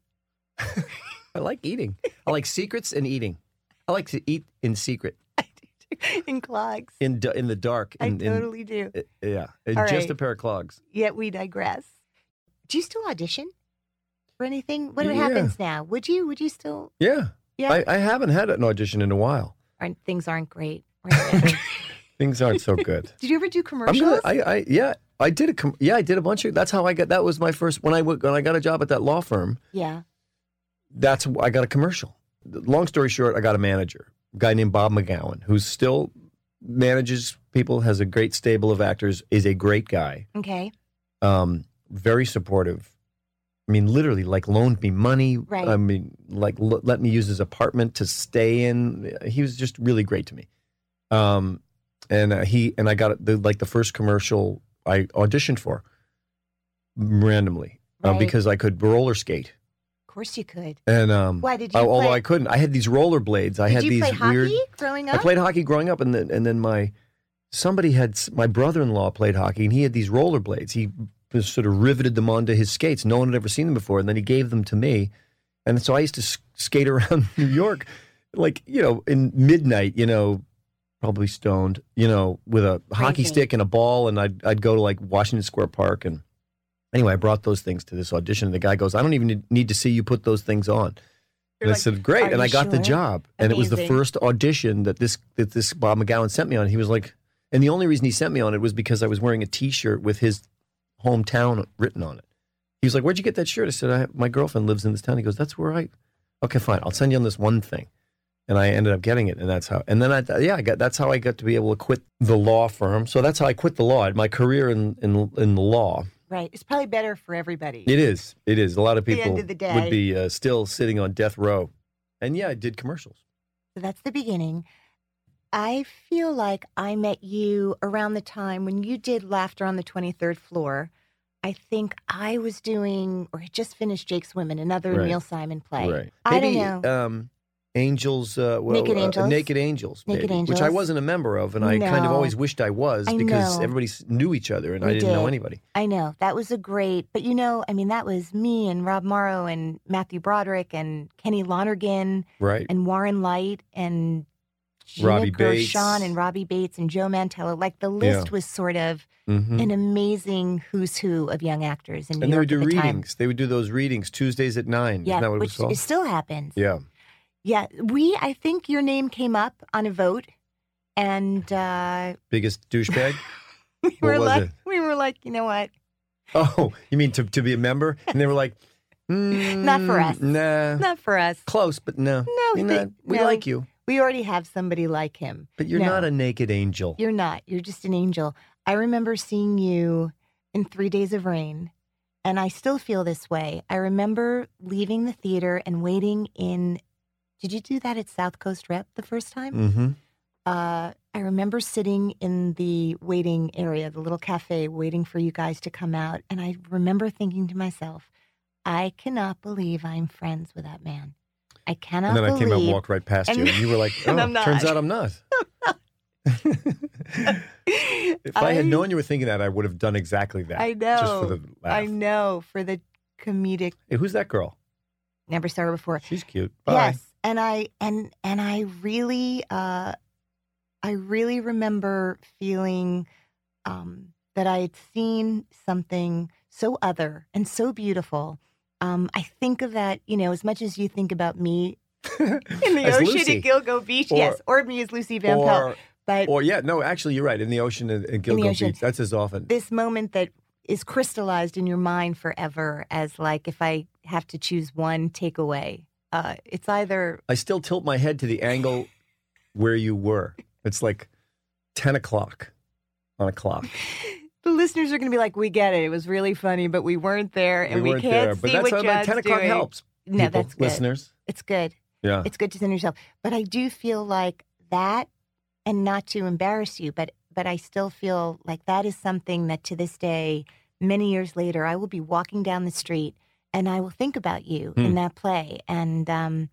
[SPEAKER 9] I like eating. I like secrets and eating. I like to eat in secret,
[SPEAKER 1] I do too. In clogs.
[SPEAKER 9] in d- in the dark.
[SPEAKER 1] I
[SPEAKER 9] In, in-
[SPEAKER 1] totally do.
[SPEAKER 9] uh, yeah, in
[SPEAKER 1] All
[SPEAKER 9] just
[SPEAKER 1] right.
[SPEAKER 9] a pair of clogs.
[SPEAKER 1] Yet we digress. Do you still audition for anything? What
[SPEAKER 9] Yeah.
[SPEAKER 1] happens now? Would you? Would you still?
[SPEAKER 9] Yeah,
[SPEAKER 1] Yeah.
[SPEAKER 9] I, I haven't had an audition in a while.
[SPEAKER 1] Aren't, things aren't great right now.
[SPEAKER 9] Things aren't so good.
[SPEAKER 1] Did you ever do
[SPEAKER 9] I'm
[SPEAKER 1] commercials?
[SPEAKER 9] gonna. I, I yeah. I did a. Com- yeah, I did a bunch of. That's how I got. That was my first when I w- when I got a job at that law firm.
[SPEAKER 1] yeah.
[SPEAKER 9] That's I got a commercial. Long story short, I got a manager, a guy named Bob McGowan, who still manages people, has a great stable of actors, is a great guy,
[SPEAKER 1] Okay.
[SPEAKER 9] um, very supportive. I mean, literally, like loaned me money.
[SPEAKER 1] Right.
[SPEAKER 9] I mean, like l- let me use his apartment to stay in. He was just really great to me. Um, and uh, he and I got the like the first commercial I auditioned for randomly uh,
[SPEAKER 1] Right.
[SPEAKER 9] because I could roller skate.
[SPEAKER 1] Of course you could.
[SPEAKER 9] And um,
[SPEAKER 1] Why did you
[SPEAKER 9] al- although
[SPEAKER 1] play-
[SPEAKER 9] I couldn't, I had these rollerblades. I
[SPEAKER 1] Did
[SPEAKER 9] had
[SPEAKER 1] you
[SPEAKER 9] these
[SPEAKER 1] play hockey
[SPEAKER 9] weird.
[SPEAKER 1] growing
[SPEAKER 9] I
[SPEAKER 1] up?
[SPEAKER 9] played hockey growing up, and then and then my somebody had s- my brother-in-law played hockey, and he had these rollerblades. He just sort of riveted them onto his skates. No one had ever seen them before, and then he gave them to me, And so I used to s- skate around New York, like, you know, in midnight, you know, probably stoned, you know, with a hockey stick and a ball. And I'd, I'd go to like Washington Square Park. And anyway, I brought those things to this audition. And the guy goes, I don't even need, need to see you put those things on.
[SPEAKER 1] You're
[SPEAKER 9] and I
[SPEAKER 1] like,
[SPEAKER 9] said, great.
[SPEAKER 1] "Are
[SPEAKER 9] And I
[SPEAKER 1] you
[SPEAKER 9] got the
[SPEAKER 1] sure?"
[SPEAKER 9] job. And it was the
[SPEAKER 1] Amazing.
[SPEAKER 9] first audition that this, that this Bob McGowan sent me on. He was like, and the only reason he sent me on it was because I was wearing a T-shirt with his hometown written on it. He was like, where'd you get that shirt? I said, I, my girlfriend lives in this town. He goes, that's where I, okay, fine. I'll send you on this one thing. And I ended up getting it. And that's how, and then I, yeah, I got, that's how I got to be able to quit the law firm. So that's how I quit the law, my career in, in, in the law.
[SPEAKER 1] Right. It's probably better for everybody.
[SPEAKER 9] It is. It is. A lot of
[SPEAKER 1] the end
[SPEAKER 9] people
[SPEAKER 1] of the day.
[SPEAKER 9] would be uh, still sitting on death row. And yeah, I did commercials.
[SPEAKER 1] So that's the beginning. I feel like I met you around the time when you did Laughter on the twenty-third Floor. I think I was doing, or had just finished Jake's Women, another
[SPEAKER 9] Right.
[SPEAKER 1] Neil Simon play.
[SPEAKER 9] Right.
[SPEAKER 1] I
[SPEAKER 9] Maybe,
[SPEAKER 1] don't know.
[SPEAKER 9] Um, Angels, uh, well,
[SPEAKER 1] Naked
[SPEAKER 9] uh,
[SPEAKER 1] Angels?
[SPEAKER 9] Naked Angels,
[SPEAKER 1] Naked
[SPEAKER 9] maybe, which I
[SPEAKER 1] Angels.
[SPEAKER 9] wasn't a member of, and I kind of
[SPEAKER 1] No.
[SPEAKER 9] always wished I was
[SPEAKER 1] I
[SPEAKER 9] because
[SPEAKER 1] know.
[SPEAKER 9] everybody s- knew each other and I
[SPEAKER 1] We
[SPEAKER 9] didn't know
[SPEAKER 1] did.
[SPEAKER 9] anybody.
[SPEAKER 1] I know. That was a great, but you know, I mean, that was me and Rob Morrow and Matthew Broderick and Kenny Lonergan
[SPEAKER 9] Right.
[SPEAKER 1] and Warren Light and Gina
[SPEAKER 9] Robbie Bates.
[SPEAKER 1] Gershon and Robbie Bates and Joe Mantello. Like the list
[SPEAKER 9] Yeah.
[SPEAKER 1] was sort of
[SPEAKER 9] Mhm.
[SPEAKER 1] an amazing who's who of young actors in New
[SPEAKER 9] And they
[SPEAKER 1] York
[SPEAKER 9] would do
[SPEAKER 1] at the time.
[SPEAKER 9] readings. They would do those readings Tuesdays at nine.
[SPEAKER 1] Yeah,
[SPEAKER 9] Isn't that what it was
[SPEAKER 1] which
[SPEAKER 9] called?
[SPEAKER 1] it still happens.
[SPEAKER 9] Yeah.
[SPEAKER 1] Yeah, we, I think your name came up on a vote, and uh,
[SPEAKER 9] Biggest douchebag?
[SPEAKER 1] we
[SPEAKER 9] What
[SPEAKER 1] were
[SPEAKER 9] was
[SPEAKER 1] like,
[SPEAKER 9] it?
[SPEAKER 1] we were like, you know what?
[SPEAKER 9] Oh, you mean to, to be a member? And they were like, mm,
[SPEAKER 1] Not for us.
[SPEAKER 9] Nah.
[SPEAKER 1] Not for us.
[SPEAKER 9] Close, but no.
[SPEAKER 1] No,
[SPEAKER 9] You're
[SPEAKER 1] they-
[SPEAKER 9] not, we
[SPEAKER 1] no.
[SPEAKER 9] like you,
[SPEAKER 1] We already have somebody like him.
[SPEAKER 9] but you're
[SPEAKER 1] No.
[SPEAKER 9] not a naked angel.
[SPEAKER 1] You're not. You're just an angel. I remember seeing you in Three Days of Rain, and I still feel this way. I remember leaving the theater and waiting in. Did you do that at South Coast Rep the first time?
[SPEAKER 9] Mm-hmm.
[SPEAKER 1] Uh, I remember sitting in the waiting area, the little cafe, waiting for you guys to come out, and I remember thinking to myself, "I cannot believe I'm friends with that man. I cannot
[SPEAKER 9] And then I
[SPEAKER 1] believe."
[SPEAKER 9] came out and walked right past
[SPEAKER 1] and-
[SPEAKER 9] you, and you were like, oh,
[SPEAKER 1] and I'm not.
[SPEAKER 9] turns out I'm not. If I, had known you were thinking that, I would have done exactly that.
[SPEAKER 1] I know.
[SPEAKER 9] Just for the laugh.
[SPEAKER 1] I know, for the comedic.
[SPEAKER 9] Hey, who's that girl?
[SPEAKER 1] Never saw her before.
[SPEAKER 9] She's cute. Bye.
[SPEAKER 1] Yes, and I and and I really, uh, I really remember feeling um, that I had seen something so other and so beautiful. Um, I think of that, you know, as much as you think about me in the
[SPEAKER 9] As
[SPEAKER 1] ocean
[SPEAKER 9] Lucy.
[SPEAKER 1] at Gilgo Beach,
[SPEAKER 9] Or-
[SPEAKER 1] yes, or me as Lucy Van Pelt.
[SPEAKER 9] Or,
[SPEAKER 1] But
[SPEAKER 9] or, yeah, no, actually, you're right. In the ocean in, in Gilgo
[SPEAKER 1] ocean.
[SPEAKER 9] Beach, that's as often.
[SPEAKER 1] this moment that is crystallized in your mind forever as like, if I have to choose one takeaway, uh, it's either
[SPEAKER 9] I still tilt my head to the angle where you were. It's like ten o'clock on a clock.
[SPEAKER 1] the listeners are going to be like, we get it. It was really funny, but we weren't there and we,
[SPEAKER 9] weren't
[SPEAKER 1] can't
[SPEAKER 9] there.
[SPEAKER 1] see
[SPEAKER 9] But that's
[SPEAKER 1] what
[SPEAKER 9] how like,
[SPEAKER 1] John's
[SPEAKER 9] ten o'clock
[SPEAKER 1] doing.
[SPEAKER 9] helps.
[SPEAKER 1] No,
[SPEAKER 9] people,
[SPEAKER 1] that's good.
[SPEAKER 9] listeners.
[SPEAKER 1] It's good.
[SPEAKER 9] Yeah.
[SPEAKER 1] It's good to send yourself. But I do feel like that, and not to embarrass you, but but I still feel like that is something that to this day, many years later, I will be walking down the street and I will think about you
[SPEAKER 9] Hmm.
[SPEAKER 1] in that play. And um,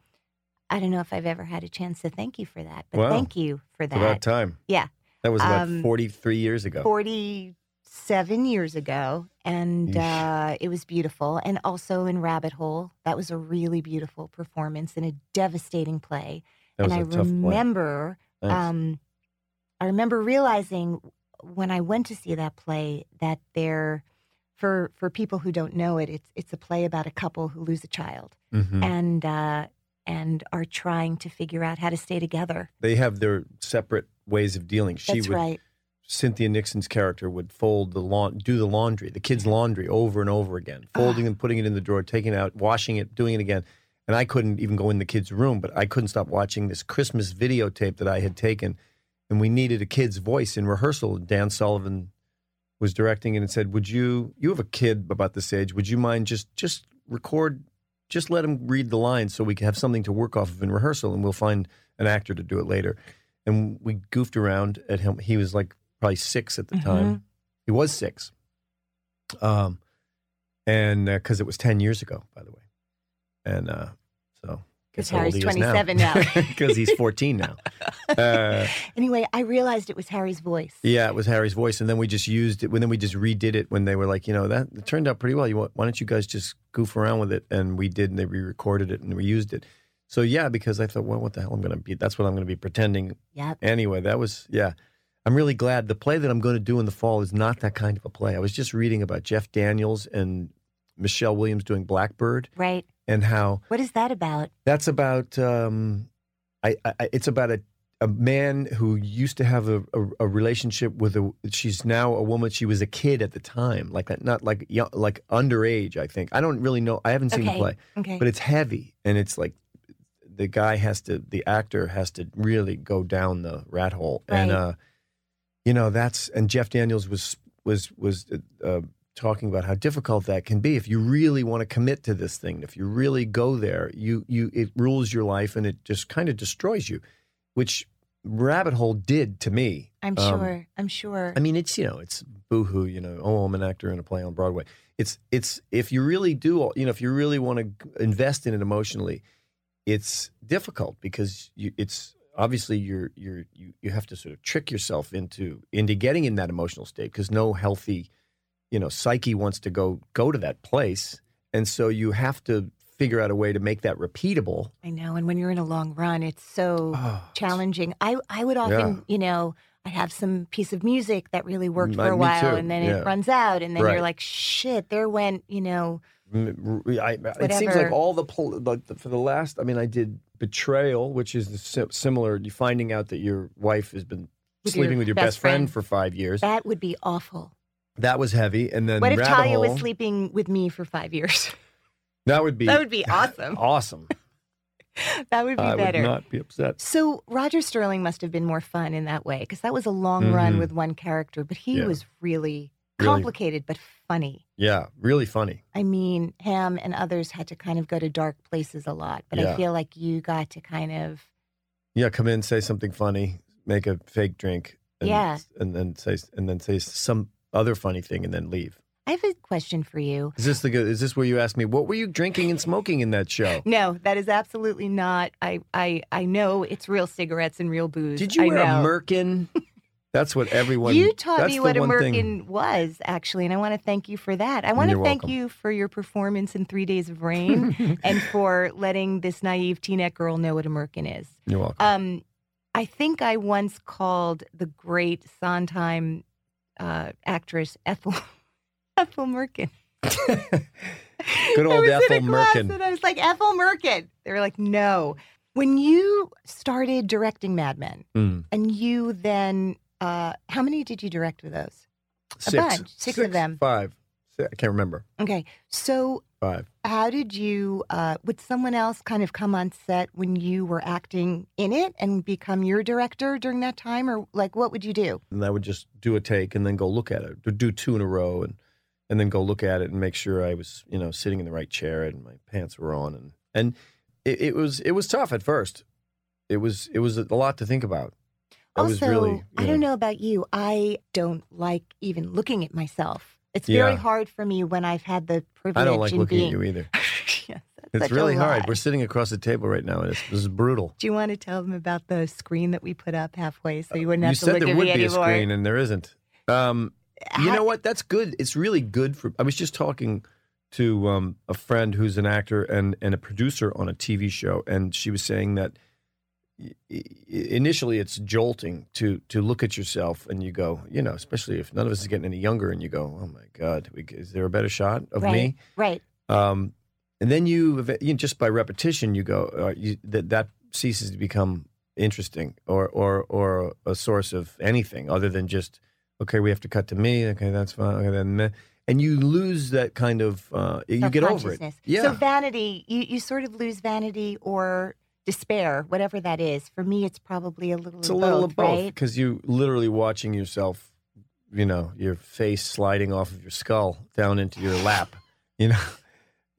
[SPEAKER 1] I don't know if I've ever had a chance to thank you for that, but
[SPEAKER 9] Wow.
[SPEAKER 1] thank you for
[SPEAKER 9] It's about
[SPEAKER 1] that.
[SPEAKER 9] time.
[SPEAKER 1] Yeah.
[SPEAKER 9] That was about
[SPEAKER 1] Um,
[SPEAKER 9] forty-three years ago.
[SPEAKER 1] forty-seven years ago, and
[SPEAKER 9] Yeesh.
[SPEAKER 1] uh, it was beautiful. And also in Rabbit Hole, that was a really beautiful performance in a devastating play.
[SPEAKER 9] That was
[SPEAKER 1] and
[SPEAKER 9] a
[SPEAKER 1] I
[SPEAKER 9] tough play.
[SPEAKER 1] remember,
[SPEAKER 9] Nice.
[SPEAKER 1] um, I remember realizing when I went to see that play that there, for for people who don't know it, it's it's a play about a couple who lose a child
[SPEAKER 9] Mhm.
[SPEAKER 1] and uh, and are trying to figure out how to stay together.
[SPEAKER 9] They have their separate ways of dealing. She
[SPEAKER 1] That's
[SPEAKER 9] would,
[SPEAKER 1] right.
[SPEAKER 9] Cynthia Nixon's character would fold the laun- do the laundry, the kids' laundry over and over again, folding and putting it in the drawer, taking it out, washing it, doing it again. And I couldn't even go in the kids' room, but I couldn't stop watching this Christmas videotape that I had taken. And we needed a kid's voice in rehearsal. And Dan Sullivan was directing it and said, would you, you have a kid about this age, would you mind just, just record, just let him read the lines so we can have something to work off of in rehearsal and we'll find an actor to do it later. And we goofed around at him. He was like probably six at the time. He was six. Um, and because uh, it was ten years ago, by the way. And uh, so Guess how old
[SPEAKER 1] Harry's
[SPEAKER 9] he is
[SPEAKER 1] twenty-seven now.
[SPEAKER 9] Because he's fourteen now. Uh,
[SPEAKER 1] Anyway, I realized it was Harry's voice.
[SPEAKER 9] yeah, it was Harry's voice, and then we just used it. And then we just redid it when they were like, you know, that it turned out pretty well. You want, why don't you guys just goof around with it? And we did, and they re-recorded it, and we used it. So yeah, because I thought, well, what the hell I'm going to be? That's what I'm going to be pretending.
[SPEAKER 1] Yep.
[SPEAKER 9] Anyway, that was yeah. I'm really glad the play that I'm going to do in the fall is not that kind of a play. I was just reading about Jeff Daniels and Michelle Williams doing Blackbird,
[SPEAKER 1] Right.
[SPEAKER 9] and how
[SPEAKER 1] What is that about?
[SPEAKER 9] that's about. Um, I, I it's about a a man who used to have a, a, a relationship with a. She's now a woman. She was a kid at the time, like that, not like young, like underage. I think I don't really know. I haven't seen
[SPEAKER 1] Okay.
[SPEAKER 9] the play,
[SPEAKER 1] Okay.
[SPEAKER 9] but it's heavy, and it's like the guy has to, the actor has to really go down the rat hole, and
[SPEAKER 1] Right.
[SPEAKER 9] uh, you know that's. And Jeff Daniels was was was uh, talking about how difficult that can be if you really want to commit to this thing. If you really go there, you you it rules your life, and it just kind of destroys you, which Rabbit Hole did to me.
[SPEAKER 1] I'm
[SPEAKER 9] Um,
[SPEAKER 1] sure. I'm sure.
[SPEAKER 9] I mean, it's, you know, it's boohoo, you know, oh, I'm an actor in a play on Broadway. It's, it's, if you really do, you know, if you really want to invest in it emotionally, it's difficult because you, it's obviously you're, you're, you, you have to sort of trick yourself into, into getting in that emotional state because no healthy, you know, psyche wants to go, go to that place. And so you have to figure out a way to make that repeatable.
[SPEAKER 1] I know. And when you're in a long run, it's so
[SPEAKER 9] Oh,
[SPEAKER 1] challenging. I, I would often, you know, I'd have some piece of music that really worked
[SPEAKER 9] My-
[SPEAKER 1] for a
[SPEAKER 9] me
[SPEAKER 1] while
[SPEAKER 9] too,
[SPEAKER 1] and then
[SPEAKER 9] yeah.
[SPEAKER 1] it runs out and then
[SPEAKER 9] Right.
[SPEAKER 1] you're like, shit, there went, you know,
[SPEAKER 9] Mm, I, it seems
[SPEAKER 1] Whatever.
[SPEAKER 9] like all the, pol- like the for the last. I mean, I did Betrayal, which is the si- similar. You finding out that your wife has been
[SPEAKER 1] With your
[SPEAKER 9] sleeping with your
[SPEAKER 1] best
[SPEAKER 9] best, friend.
[SPEAKER 1] friend.
[SPEAKER 9] for five years.
[SPEAKER 1] that would be awful.
[SPEAKER 9] That was heavy, and then
[SPEAKER 1] What if
[SPEAKER 9] Rabbit
[SPEAKER 1] Talia
[SPEAKER 9] Hole,
[SPEAKER 1] was sleeping with me for five years?
[SPEAKER 9] That would be
[SPEAKER 1] That would be awesome.
[SPEAKER 9] awesome.
[SPEAKER 1] That would be
[SPEAKER 9] I
[SPEAKER 1] better.
[SPEAKER 9] would not be upset.
[SPEAKER 1] So Roger Sterling must have been more fun in that way because that was a long
[SPEAKER 9] Mhm.
[SPEAKER 1] run with one character, but he
[SPEAKER 9] Yeah.
[SPEAKER 1] was really
[SPEAKER 9] Really-
[SPEAKER 1] complicated but funny.
[SPEAKER 9] Yeah, really funny.
[SPEAKER 1] I mean, Ham and others had to kind of go to dark places a lot, but I
[SPEAKER 9] Yeah.
[SPEAKER 1] feel like you got to kind of
[SPEAKER 9] Yeah, come in, say something funny, make a fake drink, and,
[SPEAKER 1] Yeah.
[SPEAKER 9] and then say and then say some other funny thing, and then leave.
[SPEAKER 1] I have a question for you.
[SPEAKER 9] Is this the good? Is this where you ask me what were you drinking and smoking in that show?
[SPEAKER 1] No, that is absolutely not. I I, I know it's real cigarettes and real booze.
[SPEAKER 9] Did you
[SPEAKER 1] I
[SPEAKER 9] wear a
[SPEAKER 1] know.
[SPEAKER 9] merkin? That's what everyone.
[SPEAKER 1] You taught
[SPEAKER 9] that's
[SPEAKER 1] me
[SPEAKER 9] the
[SPEAKER 1] what a
[SPEAKER 9] one
[SPEAKER 1] merkin
[SPEAKER 9] thing-
[SPEAKER 1] was, actually, and I want to thank you for that. I want to
[SPEAKER 9] You're
[SPEAKER 1] thank
[SPEAKER 9] welcome.
[SPEAKER 1] you for your performance in Three Days of Rain and for letting this naive teenette girl know what a merkin is.
[SPEAKER 9] You're welcome.
[SPEAKER 1] Um, I think I once called the great Sondheim uh, actress Ethel Ethel Merkin.
[SPEAKER 9] Good
[SPEAKER 1] I
[SPEAKER 9] old
[SPEAKER 1] was
[SPEAKER 9] Ethel
[SPEAKER 1] in a class
[SPEAKER 9] Merkin.
[SPEAKER 1] and I was like, Ethel Merkin. They were like, no. When you started directing Mad Men,
[SPEAKER 9] Mm.
[SPEAKER 1] and you then, uh, how many did you direct with those?
[SPEAKER 9] Six.
[SPEAKER 1] bunch. Six of them.
[SPEAKER 9] Five. Si- I can't remember.
[SPEAKER 1] Okay. So
[SPEAKER 9] Five.
[SPEAKER 1] how did you, uh, would someone else kind of come on set when you were acting in it and become your director during that time? Or like, what would you do?
[SPEAKER 9] And I would just do a take and then go look at it. Do- Do two in a row and and then go look at it and make sure I was, you know, sitting in the right chair and my pants were on. And and it, it was it was tough at first. It was it was a lot to think about. I was
[SPEAKER 1] Also,
[SPEAKER 9] really,
[SPEAKER 1] I
[SPEAKER 9] you
[SPEAKER 1] don't know about you. I don't like even looking at myself. It's
[SPEAKER 9] Yeah.
[SPEAKER 1] very hard for me when I've had the privilege
[SPEAKER 9] I don't like
[SPEAKER 1] in
[SPEAKER 9] looking
[SPEAKER 1] being.
[SPEAKER 9] at you either.
[SPEAKER 1] Yes, that's
[SPEAKER 9] It's
[SPEAKER 1] such a
[SPEAKER 9] really hard.
[SPEAKER 1] lie.
[SPEAKER 9] We're sitting across the table right now, and it's, this is brutal.
[SPEAKER 1] Do you want to tell them about the screen that we put up halfway so you wouldn't have
[SPEAKER 9] You
[SPEAKER 1] to
[SPEAKER 9] said
[SPEAKER 1] look
[SPEAKER 9] there
[SPEAKER 1] at
[SPEAKER 9] would
[SPEAKER 1] me
[SPEAKER 9] be a
[SPEAKER 1] anymore?
[SPEAKER 9] screen, and there isn't. Um, you
[SPEAKER 1] How-
[SPEAKER 9] know what? That's good. It's really good for. I was just talking to um, a friend who's an actor and and a producer on a T V show, and she was saying that i- i- initially it's jolting to to look at yourself and you go, you know, especially if none of us is getting any younger, and you go, oh my God, we- is there a better shot of
[SPEAKER 1] right,
[SPEAKER 9] me?
[SPEAKER 1] right.
[SPEAKER 9] Um, and then you, you know, just by repetition, you go uh, you, that that ceases to become interesting or or or a source of anything other than just okay, we have to cut to me. Okay, that's fine. Okay, then meh. And you lose that kind of uh, you get over it.
[SPEAKER 1] Self-consciousness.
[SPEAKER 9] Yeah,
[SPEAKER 1] So vanity, you, you sort of lose vanity or despair, whatever that is. For me, it's probably a little
[SPEAKER 9] it's
[SPEAKER 1] of
[SPEAKER 9] a little
[SPEAKER 1] both,
[SPEAKER 9] of both
[SPEAKER 1] right?
[SPEAKER 9] because you literally watching yourself, you know, your face sliding off of your skull down into your lap. You know,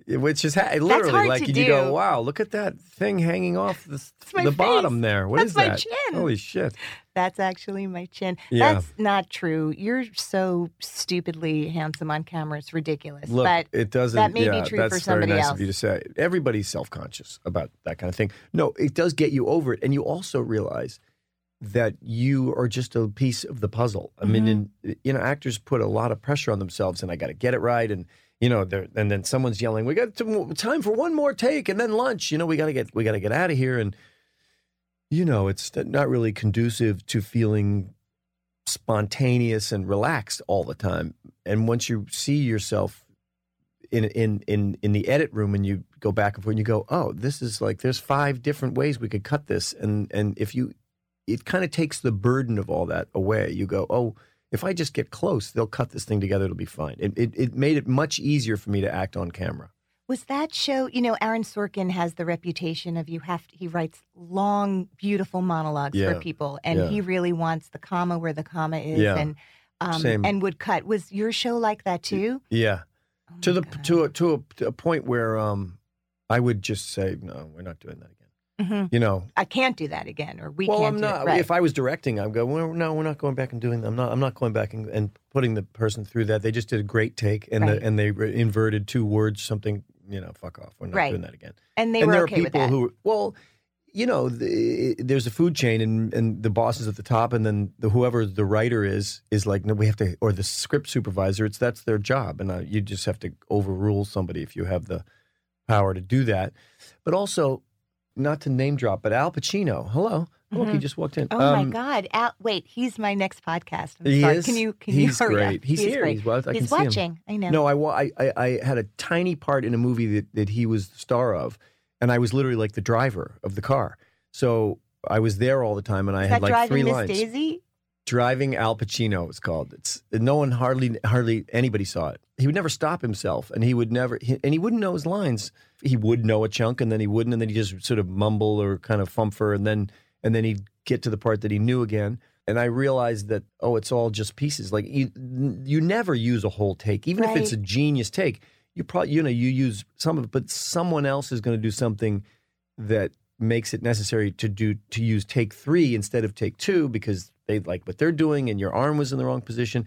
[SPEAKER 9] which is ha- literally
[SPEAKER 1] hard
[SPEAKER 9] like
[SPEAKER 1] to
[SPEAKER 9] you go,
[SPEAKER 1] do.
[SPEAKER 9] wow, look at that thing hanging off the,
[SPEAKER 1] my
[SPEAKER 9] the
[SPEAKER 1] face.
[SPEAKER 9] bottom there. What
[SPEAKER 1] That's
[SPEAKER 9] is
[SPEAKER 1] my
[SPEAKER 9] that?
[SPEAKER 1] chin.
[SPEAKER 9] Holy shit.
[SPEAKER 1] That's actually my chin.
[SPEAKER 9] Yeah.
[SPEAKER 1] That's not true. You're so stupidly handsome on camera. It's ridiculous.
[SPEAKER 9] Look,
[SPEAKER 1] but
[SPEAKER 9] it doesn't.
[SPEAKER 1] that may be
[SPEAKER 9] yeah,
[SPEAKER 1] true
[SPEAKER 9] that's
[SPEAKER 1] for somebody
[SPEAKER 9] very nice
[SPEAKER 1] else.
[SPEAKER 9] of you to say. Everybody's self-conscious about that kind of thing. No, it does get you over it, and you also realize that you are just a piece of the puzzle. I mean,
[SPEAKER 1] Mm-hmm.
[SPEAKER 9] in, you know, actors put a lot of pressure on themselves, and I got to get it right, and you know, they're- and then someone's yelling, "We got to, time for one more take, and then lunch." You know, we got to get we got to get out of here, and you know, it's not really conducive to feeling spontaneous and relaxed all the time. And once you see yourself in in in in the edit room and you go back and forth and you go, oh, this is like there's five different ways we could cut this, and and if you, it kind of takes the burden of all that away. You go, oh, if I just get close, they'll cut this thing together. It'll be fine. It it, it made it much easier for me to act on camera.
[SPEAKER 1] Was that show, you know, Aaron Sorkin has the reputation of you have to, he writes long, beautiful monologues
[SPEAKER 9] Yeah.
[SPEAKER 1] for people, and
[SPEAKER 9] Yeah.
[SPEAKER 1] he really wants the comma where the comma is,
[SPEAKER 9] Yeah.
[SPEAKER 1] and um,
[SPEAKER 9] Same.
[SPEAKER 1] and would cut. Was your show like that too?
[SPEAKER 9] Yeah.
[SPEAKER 1] Oh
[SPEAKER 9] To
[SPEAKER 1] my
[SPEAKER 9] the
[SPEAKER 1] God.
[SPEAKER 9] to a, to a to a point where um, I would just say, no, we're not doing that again.
[SPEAKER 1] Mhm.
[SPEAKER 9] You know,
[SPEAKER 1] I can't do that again, or we
[SPEAKER 9] well,
[SPEAKER 1] can't
[SPEAKER 9] I'm
[SPEAKER 1] do
[SPEAKER 9] not.
[SPEAKER 1] it. Right.
[SPEAKER 9] If I was directing, I'd go, well, no, we're not going back and doing. I'm not. I'm not going back and, and putting the person through that. They just did a great take, and
[SPEAKER 1] Right.
[SPEAKER 9] the, and they re- inverted two words. Something, you know, fuck off. We're not
[SPEAKER 1] Right.
[SPEAKER 9] doing that again.
[SPEAKER 1] and they
[SPEAKER 9] and
[SPEAKER 1] were
[SPEAKER 9] there
[SPEAKER 1] okay
[SPEAKER 9] are
[SPEAKER 1] with
[SPEAKER 9] people
[SPEAKER 1] that.
[SPEAKER 9] who, well, you know, the, there's a food chain, and and the boss is at the top, and then the, whoever the writer is is like, no, we have to, or the script supervisor. It's that's their job, and uh, you just have to overrule somebody if you have the power to do that. But also, not to name drop, but Al Pacino. Hello, look, he
[SPEAKER 1] Mhm.
[SPEAKER 9] just walked in.
[SPEAKER 1] Oh
[SPEAKER 9] Um,
[SPEAKER 1] my God! Al, wait, he's my next podcast. I'm
[SPEAKER 9] He
[SPEAKER 1] sorry.
[SPEAKER 9] is?
[SPEAKER 1] Can you? Can
[SPEAKER 9] He's
[SPEAKER 1] you hurry
[SPEAKER 9] great.
[SPEAKER 1] up?
[SPEAKER 9] He's
[SPEAKER 1] He is
[SPEAKER 9] here.
[SPEAKER 1] great.
[SPEAKER 9] He's well, I can
[SPEAKER 1] He's
[SPEAKER 9] see him.
[SPEAKER 1] watching. I know.
[SPEAKER 9] No, I, wa- I, I, I had a tiny part in a movie that, that he was the star of, and I was literally like the driver of the car. So I was there all the time, and I
[SPEAKER 1] Is
[SPEAKER 9] had
[SPEAKER 1] that
[SPEAKER 9] like
[SPEAKER 1] driving
[SPEAKER 9] three
[SPEAKER 1] Miss
[SPEAKER 9] lines.
[SPEAKER 1] Daisy?
[SPEAKER 9] Driving Al Pacino, it's called. It's no one hardly hardly anybody saw it. He would never stop himself, and he would never, he, and he wouldn't know his lines. He would know a chunk, and then he wouldn't, and then he just sort of mumble or kind of fumfer, and then and then he'd get to the part that he knew again. And I realized that, oh, it's all just pieces. Like you, you never use a whole take, even if it's a
[SPEAKER 1] Right.
[SPEAKER 9] genius take. You probably, you know, you use some of it, but someone else is going to do something that makes it necessary to do to use take three instead of take two because they like what they're doing, and your arm was in the wrong position.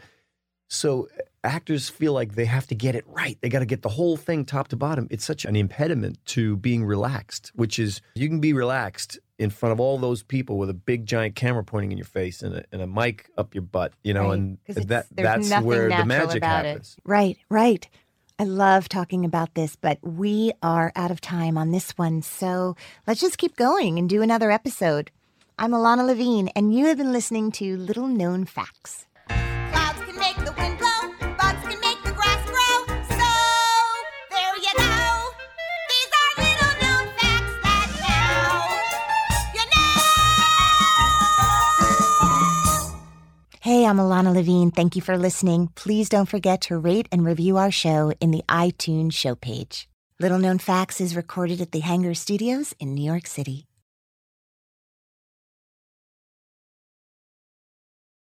[SPEAKER 9] So actors feel like they have to get it right. They got to get the whole thing top to bottom. It's such an impediment to being relaxed, which is you can be relaxed in front of all those people with a big giant camera pointing in your face and a, and a mic up your butt, you know,
[SPEAKER 1] Right.
[SPEAKER 9] and
[SPEAKER 1] 'Cause it's-
[SPEAKER 9] that
[SPEAKER 1] there's
[SPEAKER 9] that's
[SPEAKER 1] nothing
[SPEAKER 9] where the
[SPEAKER 1] natural
[SPEAKER 9] magic
[SPEAKER 1] about it.
[SPEAKER 9] happens.
[SPEAKER 7] Right, right. I love talking about this, but we are out of time on this one. So let's just keep going and do another episode. I'm Alana Levine, and you have been listening to Little Known Facts.
[SPEAKER 2] Clouds can make the wind blow, bugs can make the grass grow. So, there you go. These are little known facts that now you know.
[SPEAKER 7] Hey, I'm Alana Levine. Thank you for listening. Please don't forget to rate and review our show in the iTunes show page. Little Known Facts is recorded at the Hangar Studios in New York City.